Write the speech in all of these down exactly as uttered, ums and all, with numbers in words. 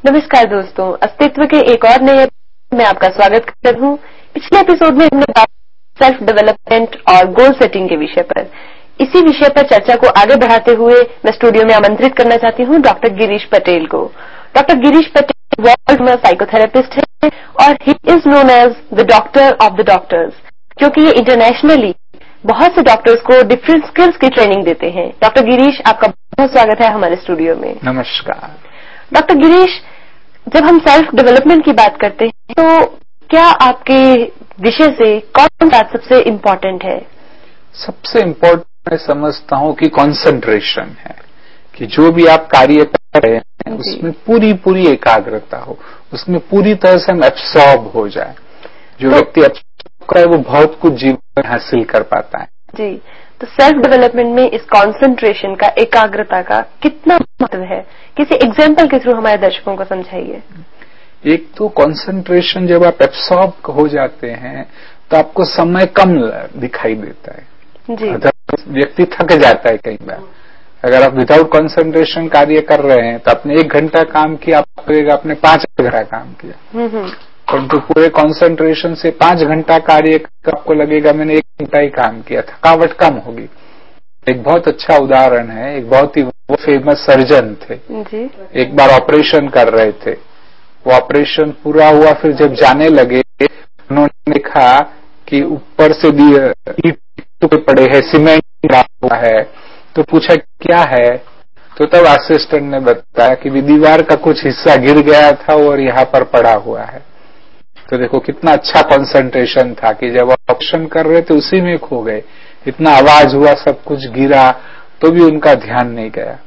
नमस्कार दोस्तों, अस्तित्व के एक और नए में आपका स्वागत करता हूँ। पिछले एपिसोड में हमने बात सेल्फ डेवलपमेंट और गोल सेटिंग के विषय पर। इसी विषय पर चर्चा को आगे बढ़ाते हुए मैं स्टूडियो में आमंत्रित करना चाहती हूँ डॉक्टर गिरीश पटेल को। डॉक्टर गिरीश पटेल वर्ल्ड में साइकोथेरेपिस्ट है और he is known as the doctor of the doctors, क्योंकि ये इंटरनेशनली बहुत से डॉक्टर्स को डिफरेंट स्किल्स की ट्रेनिंग देते हैं। डॉक्टर गिरीश, आपका बहुत स्वागत है हमारे स्टूडियो में। नमस्कार डॉक्टर गिरीश, जब हम सेल्फ डेवलपमेंट की बात करते हैं तो क्या आपके विषय से कौन सा सबसे इम्पोर्टेंट है? सबसे इम्पोर्टेंट मैं समझता हूँ कि कंसंट्रेशन है, कि जो भी आप कार्य कर रहे हैं उसमें पूरी पूरी एकाग्रता हो, उसमें पूरी तरह से हम एब्सॉर्ब हो जाए। जो तो, व्यक्ति एब्सॉर्ब करे वो बहुत कुछ जीवन में हासिल कर पाता है। जी, तो सेल्फ डेवलपमेंट में इस कंसंट्रेशन का, एकाग्रता का कितना महत्व है? किसी एग्जाम्पल के थ्रू हमारे दर्शकों को समझाइए। एक तो कंसंट्रेशन, जब आप एब्सॉर्ब हो जाते हैं तो आपको समय कम दिखाई देता है जी। व्यक्ति थक जाता है कई बार। अगर आप विदाउट कंसंट्रेशन कार्य कर रहे हैं तो आपने एक घंटा काम किया, आपको आपने पांच घंटा काम किया, परंतु तो पूरे कंसंट्रेशन से पांच घंटा कार्य आपको लगेगा मैंने एक घंटा ही काम किया, थकावट कम होगी। एक बहुत अच्छा उदाहरण है, एक बहुत ही वो फेमस सर्जन थे जी। एक बार ऑपरेशन कर रहे थे, वो ऑपरेशन पूरा हुआ, फिर जब जाने लगे उन्होंने देखा कि ऊपर से भी ईंट टुकड़े पड़े हैं, सीमेंट गिरा हुआ है, तो पूछा क्या है, तो तब असिस्टेंट ने बताया कि दीवार का कुछ हिस्सा गिर गया था और यहाँ पर पड़ा हुआ है। तो देखो कितना अच्छा कंसंट्रेशन था कि जब ऑपरेशन कर रहे थे उसी में खो गए। इतना आवाज हुआ, सब कुछ गिरा, तो भी उनका ध्यान नहीं गया।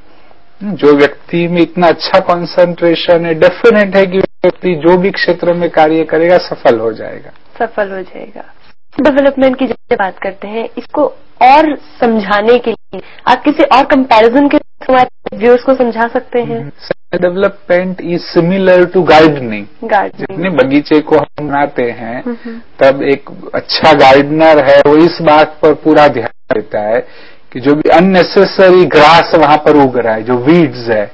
जो व्यक्ति में इतना अच्छा कंसंट्रेशन है, डेफिनेट है कि व्यक्ति जो भी क्षेत्र में कार्य करेगा सफल हो जाएगा। सफल हो जाएगा। डेवलपमेंट की जब बात करते हैं, इसको और समझाने के लिए आप किसी और कंपैरिजन के हमारे व्यूअर्स को समझा सकते हैं? Development is similar to gardening. जितने बगीचे को हम बनाते हैं तब एक अच्छा गार्डनर है वो इस बात पर पूरा ध्यान देता है कि जो भी अननेसेसरी ग्रास वहां पर उग रहा है, जो वीड्स है,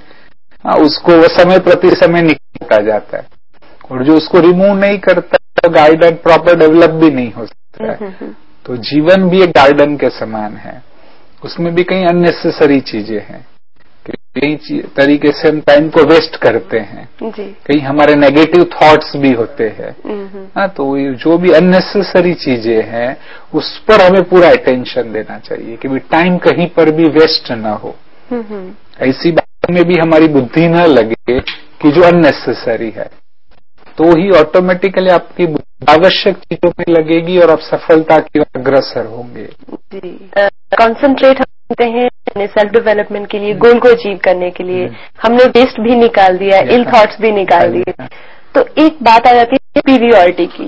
उसको वो समय प्रति समय निकालता जाता है, और जो उसको रिमूव नहीं करता तो गार्डन प्रॉपर डेवलप भी नहीं हो सकता है। तो जीवन भी एक गार्डन के समान है, उसमें भी कई अननेसेसरी चीजें हैं, कई तरीके से हम टाइम को वेस्ट करते हैं, कई हमारे नेगेटिव थॉट्स भी होते हैं। हाँ, तो जो भी अननेसेसरी चीजें हैं उस पर हमें पूरा अटेंशन देना चाहिए कि भी टाइम कहीं पर भी वेस्ट ना हो। ऐसी बात में भी हमारी बुद्धि न लगे कि जो अननेसेसरी है, तो ही ऑटोमेटिकली आपकी आवश्यक चीजों में लगेगी और आप सफलता की ओर अग्रसर होंगे। कॉन्सेंट्रेट करते हैं सेल्फ डेवलपमेंट के लिए, गोल को अचीव करने के लिए। हमने वेस्ट भी निकाल दिया, इल थॉट्स भी निकाल दिए, तो एक बात आ जाती है सुपीरियरिटी की,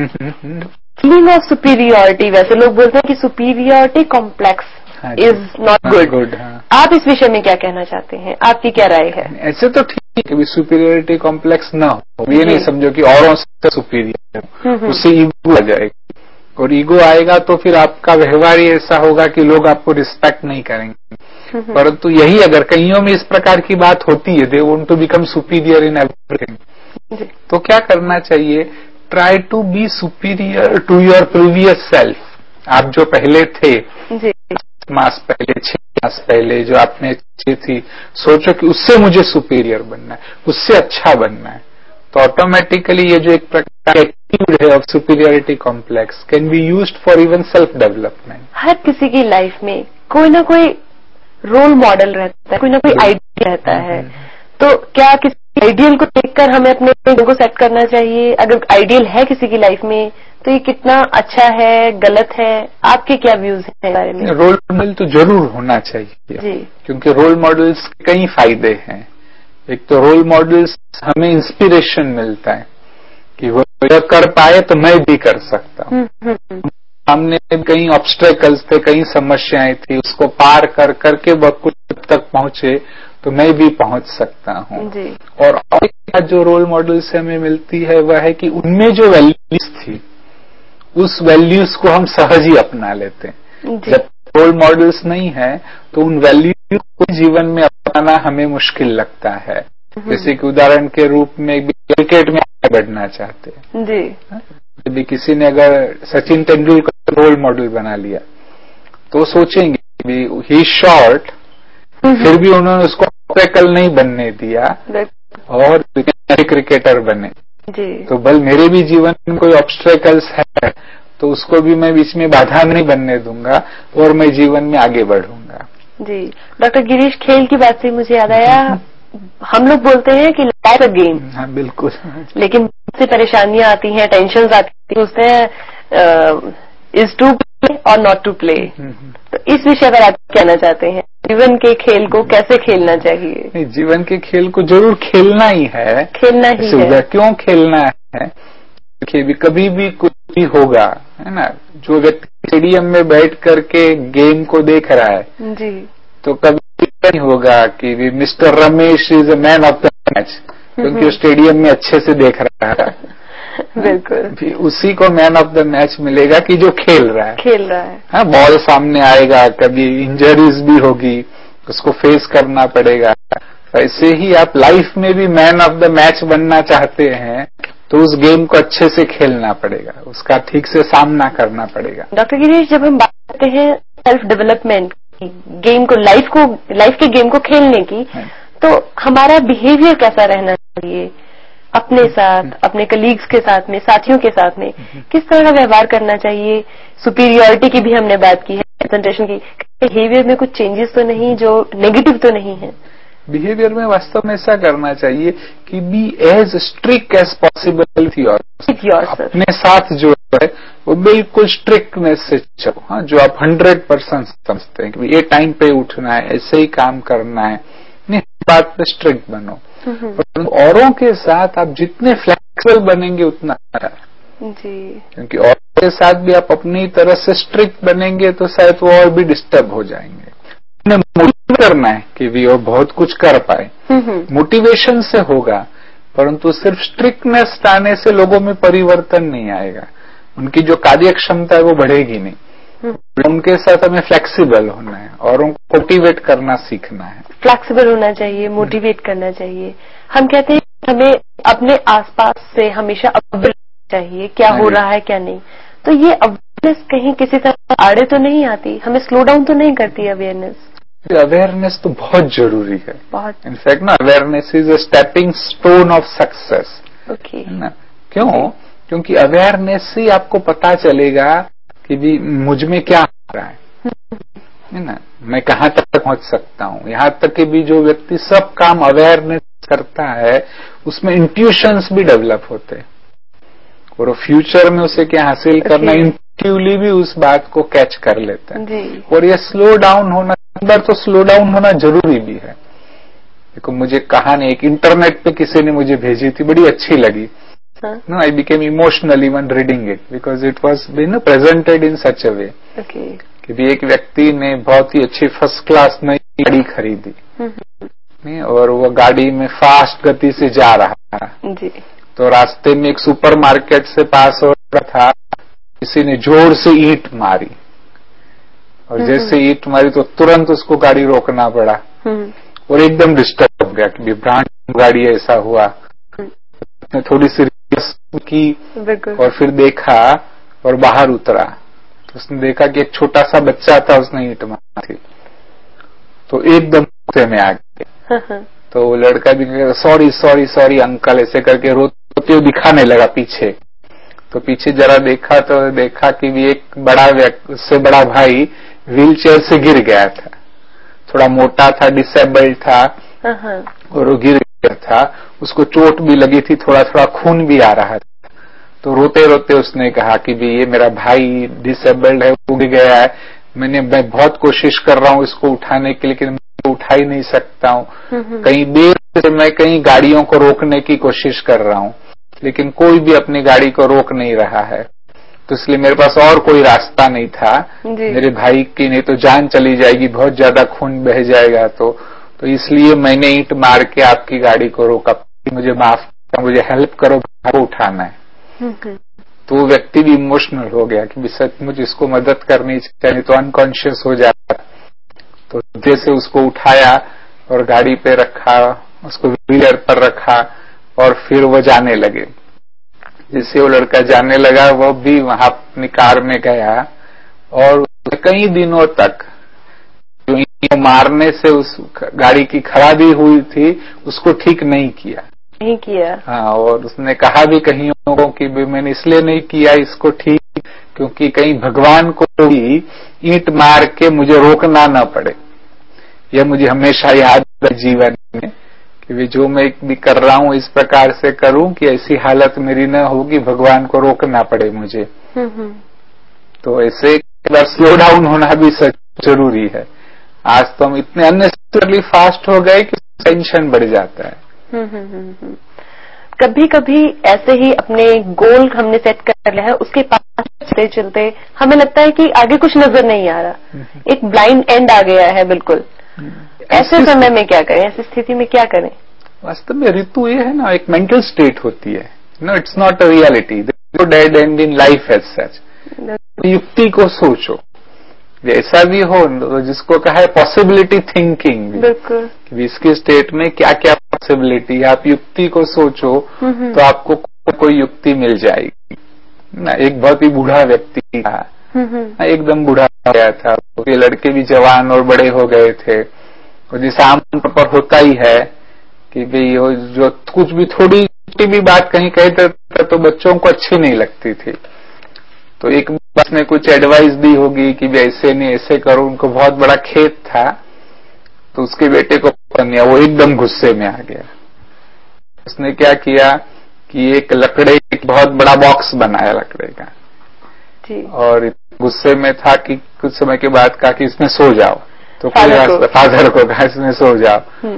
फीलिंग ऑफ सुपीरियरिटी। वैसे लोग बोलते हैं कि superiority complex is not good. आप इस विषय में क्या कहना चाहते हैं? आपकी क्या राय है? ऐसे तो ठीक है, सुपीरियरिटी कॉम्प्लेक्स ना हो, ये नहीं समझो कि औरों से सुपीरियर है, उससे ईगो आ जाएगी, और ईगो आएगा तो फिर आपका व्यवहार ही ऐसा होगा कि लोग आपको रिस्पेक्ट नहीं करेंगे। परंतु यही अगर कईयों में इस प्रकार की बात होती है, they want to become superior in everything, तो क्या करना चाहिए? Try to be superior to your previous self. आप जो पहले थे, मास पहले, छह मास पहले जो आपने अच्छी थी, सोचो कि उससे मुझे सुपीरियर बनना है, उससे अच्छा बनना है। तो ऑटोमेटिकली ये जो एक प्रकार एटीट्यूड है of superiority complex can be used for even self development. हर किसी की लाइफ में कोई ना कोई रोल मॉडल रहता है, कोई ना कोई आइडियल रहता है, तो क्या किसी आइडियल को देखकर हमें अपने गोल को सेट करना चाहिए? अगर आइडियल है किसी की लाइफ में तो ये कितना अच्छा है, गलत है? आपके क्या व्यूज हैं बारे में? रोल मॉडल तो जरूर होना चाहिए जी। क्योंकि रोल मॉडल्स के कई फायदे हैं। एक तो रोल मॉडल्स हमें इंस्पिरेशन मिलता है कि वो कर पाए तो मैं भी कर सकता हूँ। सामने कई ऑब्स्टेकल्स थे, कई समस्याएं थी, उसको पार कर करके वह कुछ तक पहुंचे तो मैं भी पहुंच सकता हूँ। और एक बात जो रोल मॉडल से हमें मिलती है वह है कि उनमें जो वैल्यूज थी उस वैल्यूज को हम सहज ही अपना लेते हैं। जब रोल मॉडल्स नहीं है तो उन वैल्यूज को जीवन में अपनाना हमें मुश्किल लगता है। जैसे कि उदाहरण के रूप में क्रिकेट में आगे बढ़ना चाहते हैं जी, यदि किसी ने अगर सचिन तेंदुलकर रोल मॉडल बना लिया तो सोचेंगे ही शॉर्ट, फिर भी उन्होंने उसको ऑब्स्टेकल नहीं बनने दिया और क्रिकेटर बने। जी, तो बल मेरे भी जीवन में कोई ऑब्स्टेकल्स है तो उसको भी मैं बीच में बाधा नहीं बनने दूंगा और मैं जीवन में आगे बढ़ूंगा। जी, डॉक्टर गिरीश, खेल की बात से मुझे याद आया, हम लोग बोलते हैं कि लाइफ अ गेम। हाँ बिल्कुल, लेकिन बहुत सी परेशानियां आती हैं, टेंशन आती है, सोचते हैं इज टू प्ले और नॉट टू प्ले। तो इस विषय पर आप कहना चाहते हैं, जीवन के खेल को कैसे खेलना चाहिए? नहीं, जीवन के खेल को जरूर खेलना ही है, खेलना ही है। क्यों खेलना है? देखिए कभी भी कुछ भी होगा, है ना, जो व्यक्ति स्टेडियम में बैठ करके गेम को देख रहा है जी, तो कभी नहीं होगा कि mister Ramesh is a man of the match, क्योंकि वो स्टेडियम में अच्छे से देख रहा है। बिल्कुल, उसी को मैन ऑफ द मैच मिलेगा कि जो खेल रहा है खेल रहा है। हाँ, बॉल सामने आएगा, कभी इंजरीज भी होगी, उसको फेस करना पड़ेगा। ऐसे ही आप लाइफ में भी मैन ऑफ द मैच बनना चाहते हैं तो उस गेम को अच्छे से खेलना पड़ेगा, उसका ठीक से सामना करना पड़ेगा। डॉक्टर गिरीश, जब हम बात करते हैं सेल्फ डेवलपमेंट की, गेम को, लाइफ को, लाइफ के गेम को खेलने की, तो हमारा बिहेवियर कैसा रहना चाहिए अपने साथ, अपने कलीग्स के साथ में, साथियों के साथ में, किस तरह का व्यवहार करना चाहिए? सुपीरियरिटी की भी हमने बात की है, कंसंट्रेशन की, बिहेवियर में कुछ चेंजेस तो नहीं, जो नेगेटिव तो नहीं है? बिहेवियर में वास्तव में ऐसा करना चाहिए कि be as strict as possible थी, और अपने साथ जो है वो बिल्कुल स्ट्रिक्टनेस से चलो। हाँ, जो आप हंड्रेड परसेंट समझते हैं कि ये टाइम पे उठना है, ऐसे ही काम करना है, नहीं, बात पे स्ट्रिक्ट बनो। पर औरों के साथ आप जितने फ्लेक्सिबल बनेंगे उतना अच्छा है जी, क्योंकि औरों के साथ भी आप अपनी तरह से स्ट्रिक्ट बनेंगे तो शायद वो और भी डिस्टर्ब हो जाएंगे। मोटिवेट करना है कि भी और बहुत कुछ कर पाए, मोटिवेशन से होगा, परंतु सिर्फ स्ट्रिक्टनेस आने से लोगों में परिवर्तन नहीं आएगा, उनकी जो कार्य क्षमता है वो बढ़ेगी नहीं। उनके साथ हमें फ्लेक्सिबल होना है और उनको मोटिवेट करना सीखना है। फ्लेक्सिबल होना चाहिए, मोटिवेट करना चाहिए। हम कहते हैं हमें अपने आसपास से हमेशा अवेयर चाहिए, क्या हो रहा है क्या नहीं। तो ये अवेयरनेस कहीं किसी तरह आड़े तो नहीं आती, हमें स्लो डाउन तो नहीं करती अवेयरनेस? अवेयरनेस तो बहुत जरूरी है, बहुत। इनफैक्ट ना awareness is a stepping stone of success. Okay, है ना? क्यों? क्योंकि अवेयरनेस से आपको पता चलेगा कि भी मुझ में क्या हो रहा है, है ना, मैं कहाँ तक पहुंच सकता हूँ। यहाँ तक कि भी जो व्यक्ति सब काम अवेयरनेस करता है उसमें इंट्यूशंस भी डेवलप होते हैं और फ्यूचर में उसे क्या हासिल करना, इंट्यूटिवली भी उस बात को कैच कर लेता है जी। और ये स्लो डाउन होना, अंदर तो स्लो डाउन होना जरूरी भी है। देखो मुझे कहानी एक इंटरनेट पे किसी ने मुझे भेजी थी, बड़ी अच्छी लगी। No, I became emotional even reading it because it was been presented in such a way कि भी एक व्यक्ति ने बहुत ही अच्छी फर्स्ट क्लास नई गाड़ी खरीदी नहीं, और वो गाड़ी में फास्ट गति से जा रहा था जी। तो रास्ते में एक सुपरमार्केट से पास हो रहा था, किसी ने जोर से ईंट मारी और जैसे ईंट मारी तो तुरंत उसको गाड़ी रोकना पड़ा और एकदम डिस्टर्ब हो गया कि ब्रांड गाड़ी ऐसा हुआ। उसने थोड़ी सी रिक्वेस्ट की और फिर देखा और बाहर उतरा तो उसने देखा कि एक छोटा सा बच्चा था, उसने ईंट मारी तो एकदम गुस्से में आ गया। तो वो लड़का भी सॉरी सॉरी सॉरी अंकल ऐसे करके रोते हुए दिखाने लगा पीछे। तो पीछे जरा देखा तो देखा कि भी एक बड़ा व्यक्ति, उससे बड़ा भाई व्हील चेयर से गिर गया था, थोड़ा मोटा था, डिसेबल्ड था और वो गिर गया था, उसको चोट भी लगी थी, थोड़ा थोड़ा खून भी आ रहा था। तो रोते रोते उसने कहा कि भी ये मेरा भाई डिसेबल्ड है, वो गिर गया है, मैंने मैं बहुत कोशिश कर रहा हूँ इसको उठाने के, लेकिन मैं उठा ही नहीं सकता हूँ। कई देर से मैं कई गाड़ियों को रोकने की कोशिश कर रहा हूँ लेकिन कोई भी अपनी गाड़ी को रोक नहीं रहा है, तो इसलिए मेरे पास और कोई रास्ता नहीं था, मेरे भाई की नहीं तो जान चली जाएगी, बहुत ज्यादा खून बह जाएगा, तो तो इसलिए मैंने ईंट मार के आपकी गाड़ी को रोका, मुझे माफ करो, मुझे हेल्प करो, भाई को उठाना है। तो वो व्यक्ति भी इमोशनल हो गया कि सचमुच इसको मदद करनी चाहिए, तो अनकॉन्शियस हो जाता। तो जैसे उसको उठाया और गाड़ी पे रखा उसको व्हीलर पर रखा और फिर वो जाने लगे। जिससे वो लड़का जाने लगा, वो भी वहां अपनी कार में गया और कई दिनों तक जो मारने से उस गाड़ी की खराबी हुई थी उसको ठीक नहीं किया नहीं किया हाँ, और उसने कहा भी कहीं लोगों की भी मैंने इसलिए नहीं किया इसको ठीक, क्योंकि कहीं भगवान को भी ईंट मार के मुझे रोकना ना पड़े। यह मुझे हमेशा याद है जीवन में कि भी जो मैं भी कर रहा हूं इस प्रकार से करूं कि ऐसी हालत मेरी न होगी भगवान को रोकना पड़े मुझे। तो ऐसे एक बार स्लो डाउन होना भी जरूरी है। आज तो हम इतने अननेसेसरली फास्ट हो गए कि टेंशन बढ़ जाता है। कभी कभी ऐसे ही अपने गोल हमने सेट कर लिया है, उसके पास चलते चलते हमें लगता है कि आगे कुछ नजर नहीं आ रहा, एक ब्लाइंड एंड आ गया है बिल्कुल। ऐसे समय में क्या करें, ऐसी स्थिति में क्या करें? वास्तव में ऋतु ये है ना, एक मेंटल स्टेट होती है, no it's not a reality, no dead end in life as such. युक्ति को सोचो, जैसा भी हो, जिसको कहा है पॉसिबिलिटी थिंकिंग, बिल्कुल इसके स्टेट में क्या क्या पॉसिबिलिटी, आप युक्ति को सोचो तो आपको को, कोई युक्ति मिल जाएगी ना। एक बहुत ही बूढ़ा व्यक्ति था, एकदम बूढ़ा हो गया था, ये लड़के भी जवान और बड़े हो गए थे, और जैसे आमतौर पर होता ही है कि भाई जो कुछ भी थोड़ी छोटी भी बात कहीं कहते तो बच्चों को अच्छी नहीं लगती थी। तो एक बार उसने कुछ एडवाइस दी होगी कि भी ऐसे नहीं ऐसे करो, उनको बहुत बड़ा खेत था तो उसके बेटे को पसंद नहीं, वो एकदम गुस्से में आ गया। उसने क्या किया कि एक लकड़े एक बहुत बड़ा बॉक्स बनाया लकड़े का जी। और गुस्से में था कि कुछ समय के बाद कहा कि इसमें सो जाओ, तो कोई फादर को कहा इसमें सो जाओ,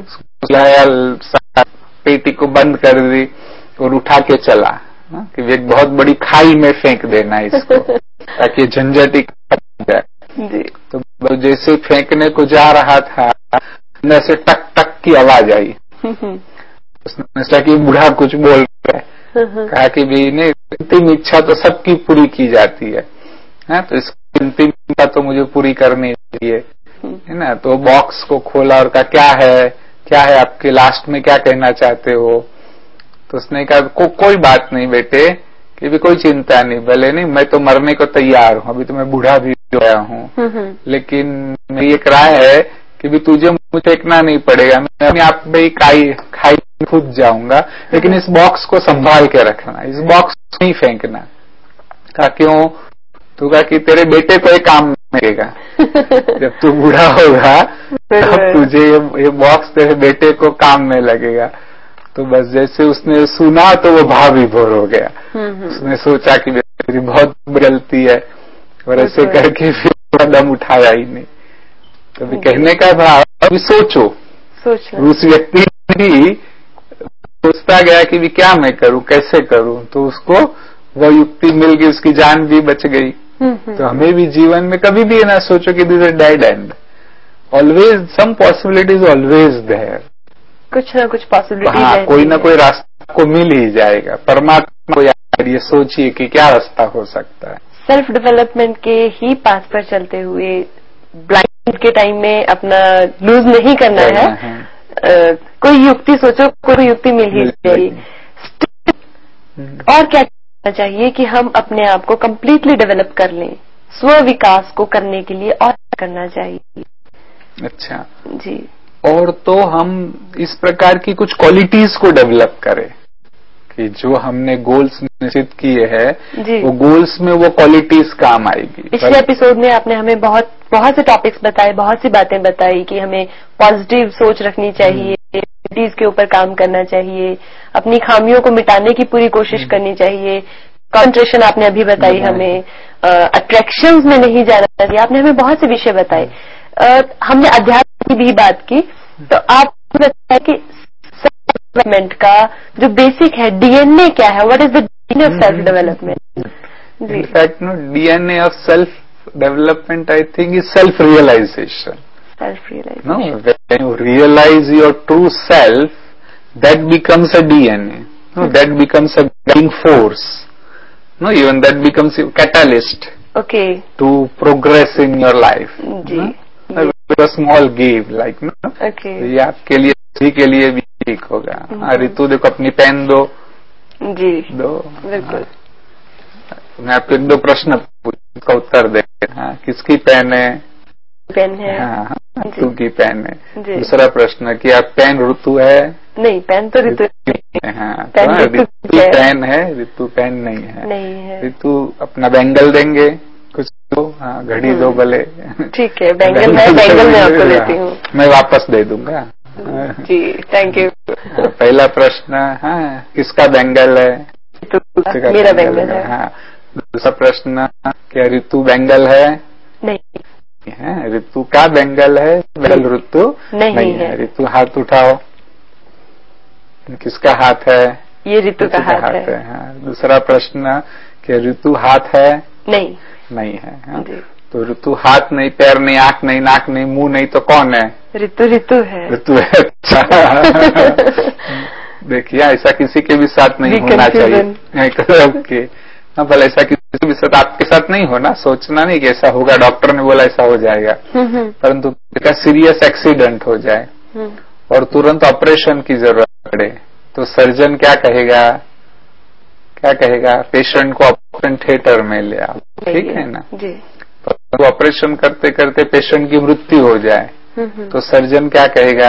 पेटी को बंद कर दी और उठा के चला कि एक बहुत बड़ी खाई में फेंक देना इसको ताकि झंझट ही खत्म हो जाए। तो जैसे फेंकने को जा रहा था अंदर से टक टक की आवाज आई। उसने सोचा कि बूढ़ा कुछ बोल रहा है, कहा कि भी नहीं, अंतिम इच्छा तो सबकी पूरी की जाती है, है तो इसकी अंतिम इच्छा तो मुझे पूरी करनी चाहिए, है ना। तो बॉक्स को खोला और कहा क्या है क्या है आपके लास्ट में क्या कहना चाहते हो? तो उसने कहा को, कोई बात नहीं बेटे, कि भी कोई चिंता नहीं, भले नहीं मैं तो मरने को तैयार हूँ, अभी तो मैं बूढ़ा भी हो गया हूँ, लेकिन मेरी एक राय है कि भी तुझे मुझे फेंकना नहीं पड़ेगा, मैं अपने आप में खाई खाई खुद जाऊंगा, लेकिन इस बॉक्स को संभाल के रखना, इस बॉक्स को नहीं फेंकना। कहा क्यों? तो कहा कि तेरे बेटे को ये काम मिलेगा, जब तू बूढ़ा होगा तब तुझे ये, ये बॉक्स तेरे बेटे को काम में लगेगा। तो बस जैसे उसने सुना तो वो भाव विभोर हो गया। उसने सोचा कि मेरी बहुत गलती है, और ऐसे करके फिर कदम उठाया ही नहीं। तो भी कहने का भाव अभी सोचो, उस व्यक्ति भी सोचता गया कि भी क्या मैं करूं कैसे करूं, तो उसको वो युक्ति मिल गई, उसकी जान भी बच गई। तो हमें भी जीवन में कभी भी ये ना सोचो कि this is a dead end, always some possibilities always there, कुछ ना कुछ पॉसिबिलिटी हाँ, कोई ना कोई रास्ता को मिल ही जाएगा। परमात्मा को याद ये सोचिए कि क्या रास्ता हो सकता है। सेल्फ डेवलपमेंट के ही पाथ पर चलते हुए ब्लाइंड के टाइम में अपना लूज नहीं करना है, है। आ, कोई युक्ति सोचो, कोई युक्ति मिल ही जाएगी। और क्या करना चाहिए कि हम अपने आप को कंप्लीटली डेवलप कर लें, स्व विकास को करने के लिए और क्या करना चाहिए? अच्छा जी। और तो हम इस प्रकार की कुछ क्वालिटीज को डेवलप करें कि जो हमने गोल्स निश्चित किए हैं वो गोल्स में वो क्वालिटीज काम आएगी। पिछले एपिसोड में आपने हमें बहुत बहुत से टॉपिक्स बताए, बहुत सी बातें बताई कि हमें पॉजिटिव सोच रखनी चाहिए, क्वालिटीज के ऊपर काम करना चाहिए, अपनी खामियों को मिटाने की पूरी कोशिश करनी चाहिए, कंसंट्रेशन आपने अभी बताई हमें, अट्रैक्शंस में नहीं जाना चाहिए, आपने हमें बहुत से विषय बताए। Uh, हमने अध्यात्म की भी बात की, तो आप बताया कि सेल्फ डेवलपमेंट का जो बेसिक है डीएनए क्या है, what is the DNA of self development? In fact no DNA of self development I think is self realisation. Self realisation, no when you realise your true self, that becomes a DNA, no that becomes a guiding force, no even that becomes a catalyst okay to progress in your life. जी। Small give like ना, okay. ये आपके लिए, सभी के लिए भी ठीक होगा। हाँ ऋतु देखो अपनी पेन दो। जी दो बिल्कुल। मैं आपको एक दो प्रश्न उसका उत्तर दे। हाँ किसकी पेन है? पेन है। हाँ ऋतु की पेन है। जी। दूसरा प्रश्न कि आप पेन ऋतु है? नहीं पेन तो ऋतु है। हाँ तो ऋतु पेन है, ऋतु पेन नहीं है। नहीं है। ऋतु अपना बैंगल देंगे कुछ दो। हाँ घड़ी दो भले। ठीक है बैंगल मैं बैंगल में आपको देती हूँ। मैं वापस दे दूंगा। जी थैंक यू। पहला प्रश्न हाँ किसका बैंगल है? मेरा बैंगल है। हाँ दूसरा प्रश्न क्या ऋतु बैंगल है? नहीं है। ऋतु का बैंगल है? बैंगल ऋतु नहीं, नहीं है। ऋतु हाथ उठाओ। किसका हाथ है? ये ऋतु का हाथ, हाथ है, है। हाँ दूसरा प्रश्न क्या ऋतु हाथ है? नहीं नहीं है। हाँ? तो ऋतु हाथ नहीं, पैर नहीं, आंख नहीं, नाक नहीं, मुंह नहीं, तो कौन है? ऋतु ऋतु है। ऋतु है। अच्छा देखिए ऐसा किसी के भी साथ नहीं होना चाहिए। ओके हाँ भले ऐसा किसी भी साथ आपके साथ नहीं होना, सोचना नहीं कि ऐसा होगा, डॉक्टर ने बोला ऐसा हो जाएगा, परंतु क्या सीरियस एक्सीडेंट हो जाए और तुरंत ऑपरेशन की जरूरत पड़े तो सर्जन क्या कहेगा? क्या कहेगा? पेशेंट को ऑपरेशन थिएटर में ले आओ। ठीक है ना जी। तो ऑपरेशन करते करते पेशेंट की मृत्यु हो जाए तो सर्जन क्या कहेगा?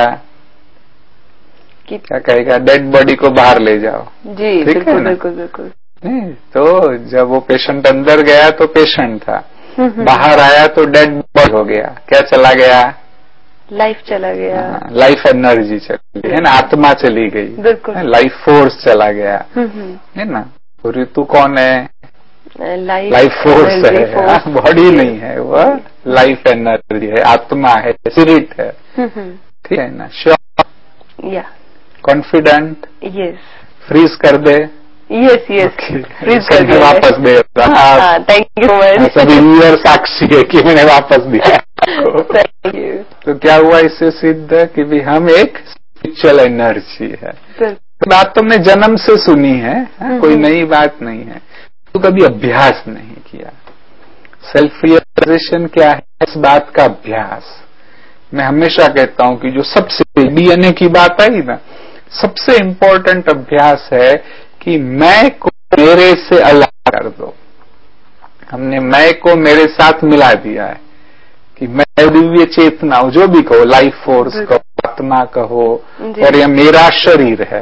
क्या कहेगा? डेड बॉडी को बाहर ले जाओ। जी ठीक है ना? बिल्कुल बिल्कुल। नहीं तो जब वो पेशेंट अंदर गया तो पेशेंट था, बाहर आया तो डेड बॉडी हो गया। क्या चला गया? लाइफ चला गया। लाइफ एनर्जी चली गई है ना, आत्मा चली गई। बिल्कुल। लाइफ फोर्स चला गया है ना। तो ऋतु कौन है? लाइफ फोर्स है, बॉडी नहीं है, वह लाइफ एनर्जी है, आत्मा है, स्पिरिट है। ठीक है ना? श्योर या कॉन्फिडेंट? यस। फ्रीज कर दे? यस यस फ्रीज कर दे, वापस दे। Thank you so much. सभी व्यूअर साक्षी है कि मैंने वापस दिया। Thank you. तो क्या हुआ इससे सिद्ध कि भी हम एक स्पिरिचुअल एनर्जी है। तो बात तो हमने जन्म से सुनी है, है? कोई नई बात नहीं है, तो कभी अभ्यास नहीं किया। सेल्फ रियलाइजेशन क्या है? इस बात का अभ्यास। मैं हमेशा कहता हूं कि जो सबसे डीएनए की बात आई ना, सबसे इम्पोर्टेंट अभ्यास है कि मैं को मेरे से अलग कर दो। हमने मैं को मेरे साथ मिला दिया है कि मैं दिव्य चेतना हूं, जो भी कहो, लाइफ फोर्स कहो, आत्मा कहो, और यह मेरा शरीर है,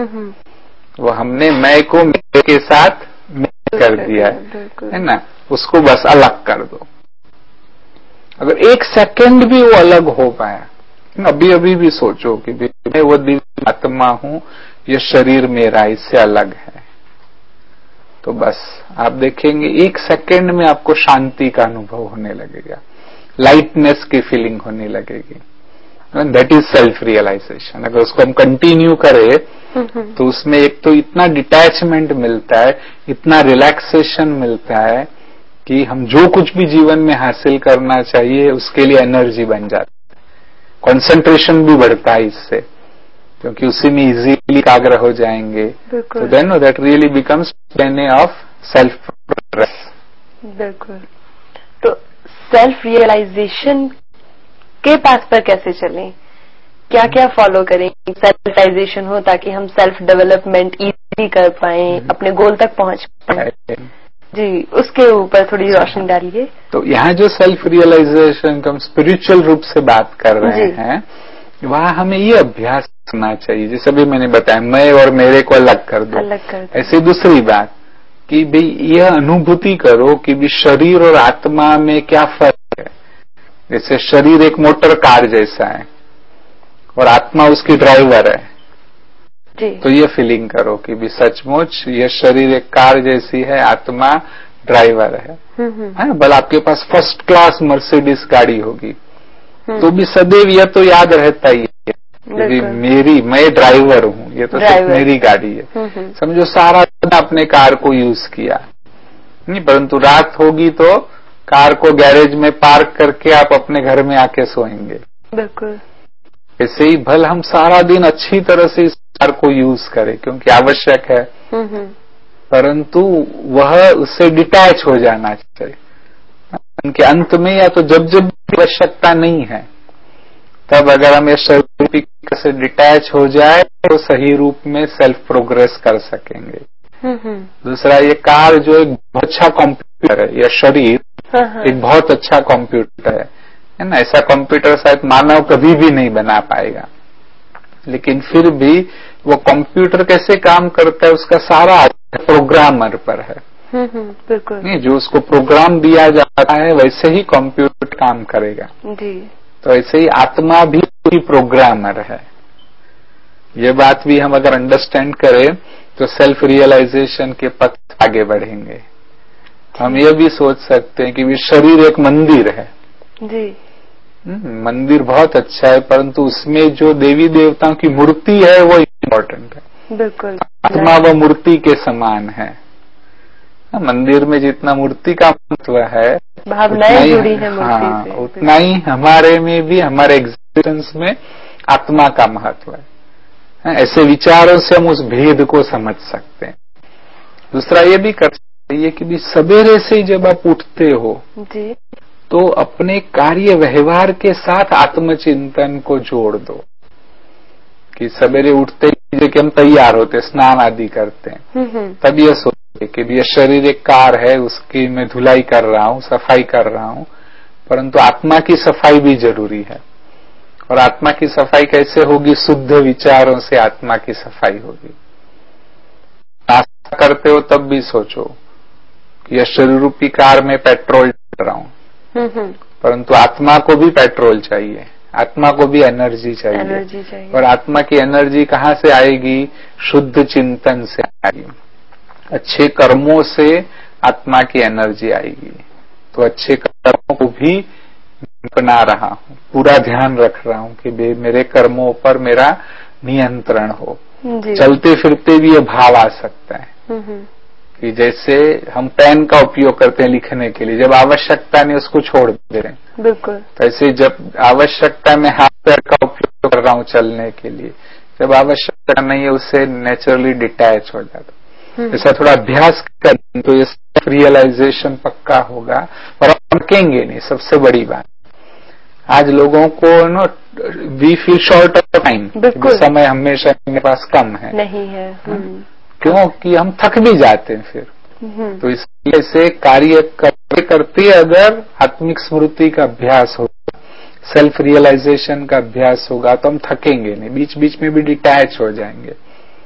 वो हमने मैं को मेरे के साथ मिल कर दिया है, है ना। उसको बस अलग कर दो। अगर एक सेकंड भी वो अलग हो पाया, अभी अभी भी सोचो कि मैं वो दिव्य आत्मा हूं, ये शरीर मेरा इससे अलग है, तो बस आप देखेंगे एक सेकंड में आपको शांति का अनुभव होने लगेगा, लाइटनेस की फीलिंग होने लगेगी। That is self realisation. अगर उसको हम कंटिन्यू करें तो उसमें एक तो इतना डिटैचमेंट मिलता है, इतना रिलैक्सेशन मिलता है कि हम जो कुछ भी जीवन में हासिल करना चाहिए उसके लिए एनर्जी बन जाती है। कंसंट्रेशन भी बढ़ता है इससे, क्योंकि उसी में इजीली एकाग्र हो जाएंगे। तो then no that really becomes journey of self progress. बिल्कुल। तो सेल्फ रियलाइजेशन के पास पर कैसे चलें? क्या क्या फॉलो करें सेल्फ रियलाइजेशन हो, ताकि हम सेल्फ डेवलपमेंट इजी कर पाए, अपने गोल तक पहुंच पाए? जी, उसके ऊपर थोड़ी रोशनी डालिए। तो यहाँ जो सेल्फ रियलाइजेशन का हम स्पिरिचुअल रूप से बात कर रहे हैं, वहाँ हमें ये अभ्यास करना चाहिए, जैसे भी मैंने बताया, मैं और मेरे को अलग कर दो। अलग कर दो। ऐसी दूसरी बात कि भाई यह अनुभूति करो कि भी शरीर और आत्मा में क्या फर्क है। जैसे शरीर एक मोटर कार जैसा है और आत्मा उसकी ड्राइवर है, जी। तो ये फीलिंग करो कि भी सचमुच ये शरीर एक कार जैसी है, आत्मा ड्राइवर है, है ना। भले आपके पास फर्स्ट क्लास मर्सिडीज गाड़ी होगी तो भी सदैव यह तो याद रहता ही है कि मेरी मैं ड्राइवर हूँ, ये तो सिर्फ मेरी गाड़ी है। समझो सारा दिन आपने कार को यूज किया नहीं, परंतु रात होगी तो कार को गैरेज में पार्क करके आप अपने घर में आके सोएंगे। बिल्कुल। ऐसे ही भल हम सारा दिन अच्छी तरह से इस कार को यूज करें क्योंकि आवश्यक है, परंतु वह उससे डिटैच हो जाना चाहिए। उनके अंत में या तो जब जब आवश्यकता नहीं है तब अगर हम ये शरीर से डिटैच हो जाए तो सही रूप में सेल्फ प्रोग्रेस कर सकेंगे। दूसरा, ये कार जो एक बहुत अच्छा कंप्यूटर है, या शरीर एक बहुत अच्छा कंप्यूटर है, है ना। ऐसा कंप्यूटर शायद मानव कभी भी नहीं बना पाएगा, लेकिन फिर भी वो कंप्यूटर कैसे काम करता है उसका सारा प्रोग्रामर पर है। बिल्कुल नहीं, जो उसको प्रोग्राम दिया जाता है वैसे ही कंप्यूटर काम करेगा जी। तो ऐसे ही आत्मा भी कोई प्रोग्रामर है। ये बात भी हम अगर अंडरस्टैंड करें तो सेल्फ रियलाइजेशन के पथ आगे बढ़ेंगे। हम ये भी सोच सकते हैं कि भी शरीर एक मंदिर है जी। मंदिर बहुत अच्छा है, परंतु उसमें जो देवी देवताओं की मूर्ति है वो इम्पोर्टेंट है। बिल्कुल, आत्मा वो मूर्ति के समान है। मंदिर में जितना मूर्ति का महत्व है, भावनाएं जुड़ी है मूर्ति हाँ, से, उतना ही हमारे में भी, हमारे एग्जिस्टेंस में आत्मा का महत्व है। ऐसे विचारों से हम उस भेद को समझ सकते हैं। दूसरा ये भी कर सकते हैं कि भी सवेरे से जब आप उठते हो जी, तो अपने कार्य व्यवहार के साथ आत्मचिंतन को जोड़ दो। कि सवेरे उठते ही कि हम तैयार होते, स्नान आदि करते हैं, तब ये सोचते कि ये शरीर एक कार है, उसकी मैं धुलाई कर रहा हूँ, सफाई कर रहा हूँ, परंतु आत्मा की सफाई भी जरूरी है। और आत्मा की सफाई कैसे होगी? शुद्ध विचारों से आत्मा की सफाई होगी। नाश्ता करते हो तब भी सोचो कि यह शरीर रूपी कार में पेट्रोल डाल रहा हूँ, परंतु आत्मा को भी पेट्रोल चाहिए, आत्मा को भी एनर्जी चाहिए। एनर्जी चाहिए। और आत्मा की एनर्जी कहाँ से आएगी? शुद्ध चिंतन से आएगी, अच्छे कर्मों से आत्मा की एनर्जी आएगी। तो अच्छे कर्मों को भी अपना रहा हूँ, पूरा ध्यान रख रहा हूँ कि मेरे कर्मों पर मेरा नियंत्रण हो। चलते फिरते भी ये भाव आ सकता है कि जैसे हम पेन का उपयोग करते हैं लिखने के लिए, जब आवश्यकता नहीं उसको छोड़ दे रहे हैं। बिल्कुल। तो ऐसे जब आवश्यकता में हाथ पैर का उपयोग कर रहा हूँ चलने के लिए, जब आवश्यकता नहीं है उससे नेचुरली डिटैच हो जाता। ऐसा थोड़ा अभ्यास करें तो ये रियलाइजेशन पक्का होगा और हम थकेंगे नहीं। सबसे बड़ी बात, आज लोगों को no we feel short of time, समय हमेशा मेरे पास कम है, नहीं है। क्योंकि हम थक भी जाते हैं फिर। तो इसलिए से कार्य करते करते अगर आत्मिक स्मृति का अभ्यास होगा, सेल्फ रियलाइजेशन का अभ्यास होगा तो हम थकेंगे नहीं, बीच बीच में भी डिटैच हो जाएंगे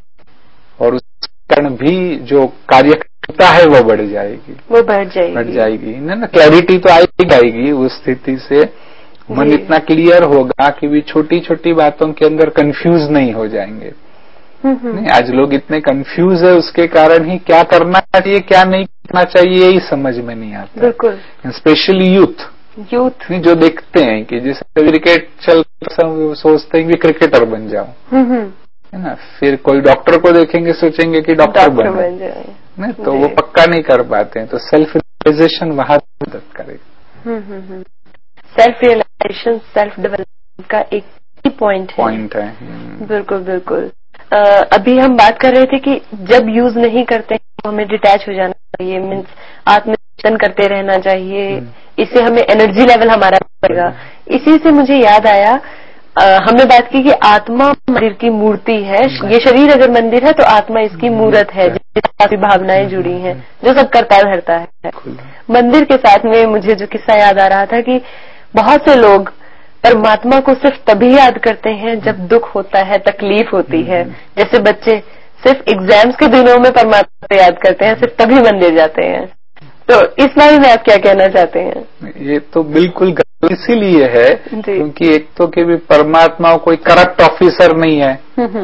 और उस कारण भी जो कार्यक्षमता है वो बढ़ जाएगी, वो बढ़ जाएगी बढ़ जाएगी ना ना क्लैरिटी तो आएगी आएगी उस स्थिति से। मन इतना क्लियर होगा कि भी छोटी छोटी बातों के अंदर कंफ्यूज नहीं हो जाएंगे। नहीं, आज लोग इतने कंफ्यूज है, उसके कारण ही क्या करना चाहिए क्या नहीं करना चाहिए यही समझ में नहीं आता। बिल्कुल। स्पेशली यूथ यूथ जो देखते हैं कि जैसे क्रिकेट चल सोचते हैं कि क्रिकेटर बन जाऊं, है ना, फिर कोई डॉक्टर को देखेंगे सोचेंगे कि डॉक्टर बन जाए, तो वो पक्का नहीं कर पाते हैं। तो सेल्फ रियलाइजेशन वहां मदद करेगा। सेल्फ रियलाइजेशन सेल्फ डेवलपमेंट का एक ही पॉइंट है पॉइंट है बिल्कुल बिल्कुल। आ, अभी हम बात कर रहे थे कि जब यूज नहीं करते तो हमें डिटैच हो जाना चाहिए, मीन्स आत्मचिंतन करते रहना चाहिए, इससे हमें एनर्जी लेवल हमारा बढ़ेगा। इसी से मुझे याद आया, आ, हमने बात की कि आत्मा मंदिर की मूर्ति है। ये शरीर अगर मंदिर है तो आत्मा इसकी मूर्त है, जिससे भावनाएं जुड़ी हैं, जो सब करता धरता है। मंदिर के साथ में मुझे जो किस्सा याद आ रहा था कि बहुत से लोग परमात्मा को सिर्फ तभी याद करते हैं जब दुख होता है, तकलीफ होती है। जैसे बच्चे सिर्फ एग्जाम्स के दिनों में परमात्मा को याद करते हैं, सिर्फ तभी मंदिर जाते हैं। तो इस बारे में आप क्या कहना चाहते हैं? ये तो बिल्कुल इसीलिए है क्योंकि एक तो कि भी परमात्मा कोई करप्ट ऑफिसर नहीं है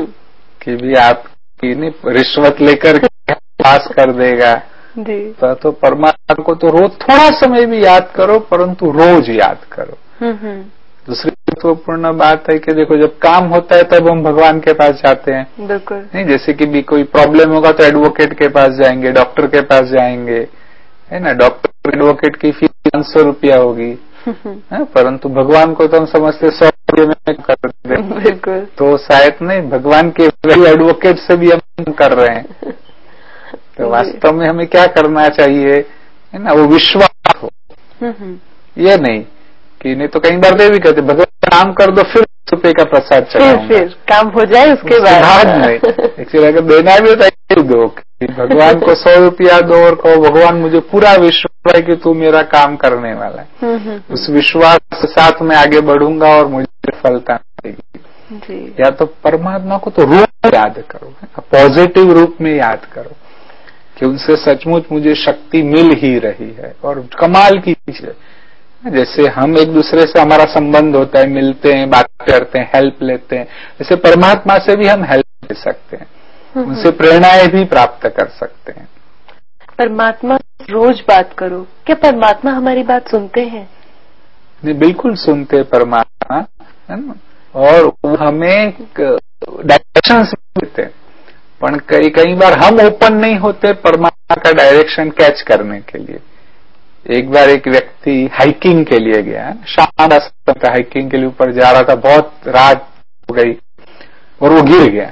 कि भी आपकी नहीं रिश्वत लेकर पास कर देगा। जी। तो, तो परमात्मा को तो रोज थोड़ा समय भी याद करो, परंतु रोज याद करो। दूसरी महत्वपूर्ण बात है कि देखो जब काम होता है तब हम भगवान के पास जाते हैं। बिल्कुल। नहीं, जैसे कि भी कोई प्रॉब्लम होगा तो एडवोकेट के पास जाएंगे, डॉक्टर के पास जाएंगे, है ना। डॉक्टर एडवोकेट की फीस पांच सौ रुपया होगी, है, परंतु भगवान को तो हम समझते सौ रुपये में कर दे। बिल्कुल। तो शायद नहीं, भगवान के एडवोकेट से भी हम कर रहे हैं। तो वास्तव में हमें क्या करना चाहिए, है ना, वो विश्वास हो। ये नहीं कि नहीं तो कई बार वे भी कहते भगवान काम कर दो फिर रुपए का प्रसाद चढ़ाऊंगा, फिर काम हो जाए उसके बाद नहीं। एक्चुअली अगर देना भी होता है दो, भगवान को सौ रुपया दो और कहो भगवान मुझे पूरा विश्वास है कि तू मेरा काम करने वाला है, उस विश्वास के साथ मैं आगे बढ़ूंगा और मुझे सफलता मिलेगी। या तो परमात्मा को तो रूप में याद करो, पॉजिटिव रूप में याद करो कि उनसे सचमुच मुझे शक्ति मिल ही रही है। और कमाल की चीज है, जैसे हम एक दूसरे से हमारा संबंध होता है, मिलते हैं, बात करते हैं, हेल्प लेते हैं, जैसे परमात्मा से भी हम हेल्प ले सकते हैं, उनसे प्रेरणाएं भी प्राप्त कर सकते हैं। परमात्मा रोज बात करो, क्या परमात्मा हमारी बात सुनते हैं? नहीं, बिल्कुल सुनते परमात्मा, है ना, और वो हमें डायरेक्शन देते हैं, पर कई कई बार हम ओपन नहीं होते परमात्मा का डायरेक्शन कैच करने के लिए। एक बार एक व्यक्ति हाइकिंग के लिए गया, शाम का हाइकिंग के लिए ऊपर जा रहा था, बहुत रात हो गई और वो गिर गया।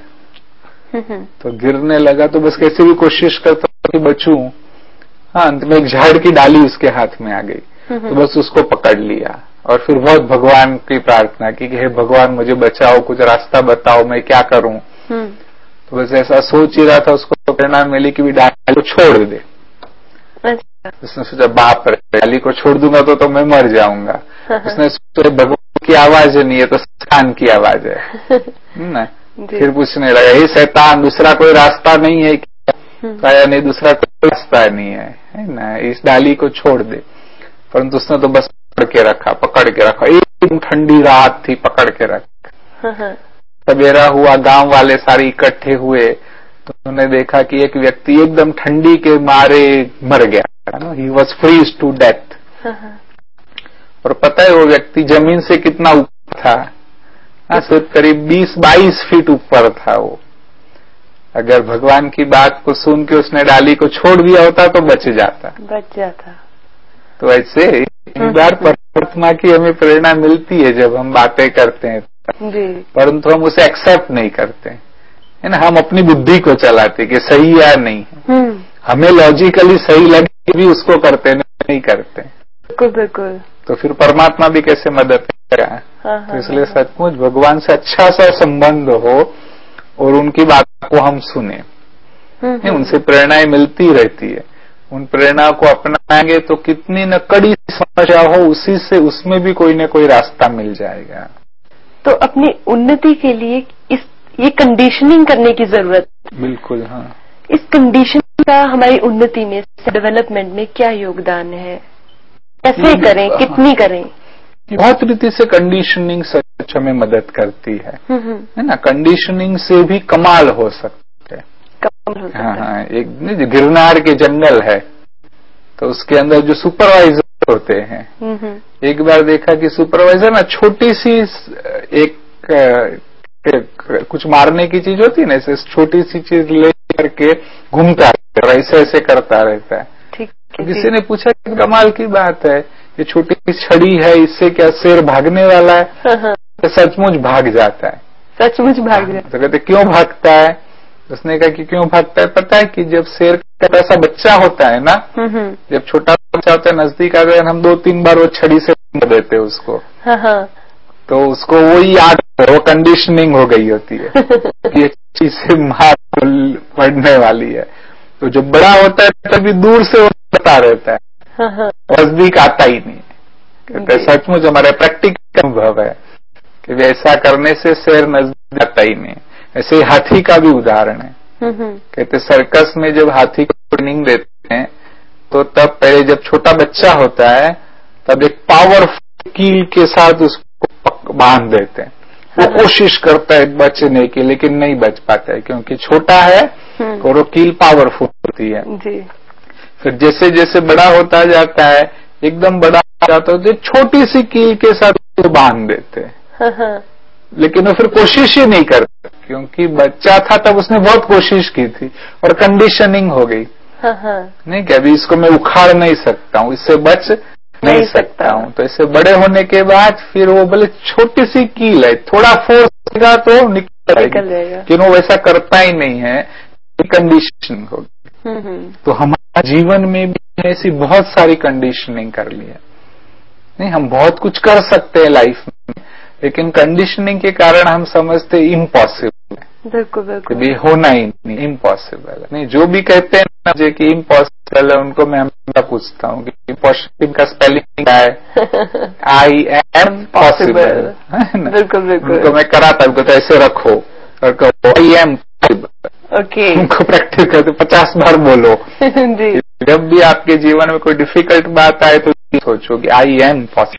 तो गिरने लगा तो बस कैसे भी कोशिश करता कि बचूं, हाँ, अंत में एक झाड़ की डाली उसके हाथ में आ गई, तो बस उसको पकड़ लिया और फिर बहुत भगवान की प्रार्थना की कि हे भगवान मुझे बचाओ, कुछ रास्ता बताओ, मैं क्या करूं। तो बस ऐसा सोच ही रहा था, उसको प्रेरणा मिली कि भी डाली को छोड़ दे। उसने सोचा बाप रे, डाली को छोड़ दूंगा तो तो मैं मर जाऊंगा। उसने सोचा भगवान की आवाज नहीं है तो शैतान की आवाज है ना। फिर पूछने लगा, हे शैतान दूसरा कोई रास्ता नहीं है क्या? कहा नहीं, दूसरा कोई रास्ता नहीं है, है ना, इस डाली को छोड़ दे। परंतु उसने तो बस पकड़ के रखा, पकड़ के रखा, एकदम ठंडी रात थी, पकड़ के रखा। सवेरा हुआ, गांव वाले सारे इकट्ठे हुए तो उन्होंने देखा कि एक व्यक्ति एकदम ठंडी के मारे मर गया, he was freeze to death. और पता है वो व्यक्ति जमीन से कितना ऊपर था? सिर्फ करीब बीस बाईस फीट ऊपर था वो। अगर भगवान की बात को सुन के उसने डाली को छोड़ दिया होता तो बच जाता बच जाता तो ऐसे कई बार परमात्मा की हमें प्रेरणा मिलती है जब हम बातें करते हैं, परंतु हम उसे एक्सेप्ट नहीं करते, है ना। हम अपनी बुद्धि को चलाते कि सही या नहीं है, हमें लॉजिकली सही लगे भी उसको करते नहीं करते। बिल्कुल बिल्कुल। तो फिर परमात्मा भी कैसे मदद करेगा? हाँ, तो इसलिए हाँ, सचमुच भगवान से अच्छा सा संबंध हो और उनकी बात को हम सुने, उनसे प्रेरणाएं मिलती रहती है। उन प्रेरणा को अपनाएंगे तो कितनी न कड़ी समस्या हो, उसी से उसमें भी कोई न कोई रास्ता मिल जाएगा। तो अपनी उन्नति के लिए इस ये कंडीशनिंग करने की जरूरत। बिल्कुल, हाँ। इस कंडीशनिंग का हमारी उन्नति में, डेवलपमेंट में क्या योगदान है? कैसे करें, कितनी करें? बहुत रीति से कंडीशनिंग सच हमें मदद करती है, है ना। कंडीशनिंग से भी कमाल हो सकते हैं। कमाल हो सकता हाँ हाँ, एक गिरनार के जंगल है तो उसके अंदर जो सुपरवाइजर होते हैं, एक बार देखा कि सुपरवाइजर ना छोटी सी एक, एक कुछ मारने की चीज होती है ना, ऐसे छोटी सी चीज ले करके घूमता है और ऐसे ऐसे करता रहता है। तो किसी ने पूछा कि कमाल की बात है, ये छोटी सी छड़ी है, इससे क्या शेर भागने वाला है? तो सचमुच भाग जाता है। सचमुच भाग जाता है। तो कहते क्यों भागता है? उसने कहा कि क्यों भागता है पता है कि जब शेर का ऐसा बच्चा होता है ना, जब छोटा बच्चा होता है नजदीक आ गया, हम दो तीन बार वो छड़ी से मार देते हैं उसको, तो उसको वो याद है, वो कंडीशनिंग हो गई होती है कि ये चीज से मार पड़ने वाली है। तो जब बड़ा होता है तभी दूर से वो बता रहता है, नजदीक आता ही नहीं। कहते सचमुच हमारे प्रैक्टिकल अनुभव है कि ऐसा करने से शेर नजदीक आता ही नहीं। ऐसे ही हाथी का भी उदाहरण है। कहते सर्कस में जब हाथी को ट्रेनिंग देते हैं तो तब पहले जब छोटा बच्चा होता है तब एक पावरफुल कील के साथ उसको बांध देते हैं। वो कोशिश करता है बचने की लेकिन नहीं बच पाता है क्योंकि छोटा है और वो कील पावरफुल होती है। फिर जैसे जैसे बड़ा होता जाता है, एकदम बड़ा हो जाता है तो छोटी सी कील के साथ उसको बांध देते हैं, लेकिन वो फिर कोशिश ही नहीं करता क्योंकि बच्चा था तब उसने बहुत कोशिश की थी और कंडीशनिंग हो गई। नहीं कि अभी इसको मैं उखाड़ नहीं सकता हूँ, इससे बच नहीं, नहीं सकता हूँ। तो इससे बड़े होने के बाद फिर वो बोले छोटी सी कील है, थोड़ा फोर्स देगा तो निकल जाएगा, लेकिन वो वैसा करता ही नहीं है, कंडीशनिंग होगी। तो हमारे जीवन में भी ऐसी बहुत सारी कंडीशनिंग कर ली है। नहीं, हम बहुत कुछ कर सकते हैं लाइफ में, लेकिन कंडीशनिंग के कारण हम समझते इम्पॉसिबल है। बिल्कुल बिल्कुल, ये होना ही नहीं, इम्पॉसिबल है। नहीं, जो भी कहते हैं ना मुझे कि इम्पॉसिबल है, उनको मैं हमेशा पूछता हूँ कि इम्पॉसिबल का स्पेलिंग क्या है? आई एम पॉसिबल, है ना? बिल्कुल बिल्कुल, उनको मैं कराता, उनको तो ऐसे रखो और कहो आई एम पॉसिबल। ओके, उनको प्रैक्टिस करते पचास बार बोलो। जी, जब भी आपके जीवन में कोई डिफिकल्ट बात आए तो सोचो कि आई एम पॉसिबल।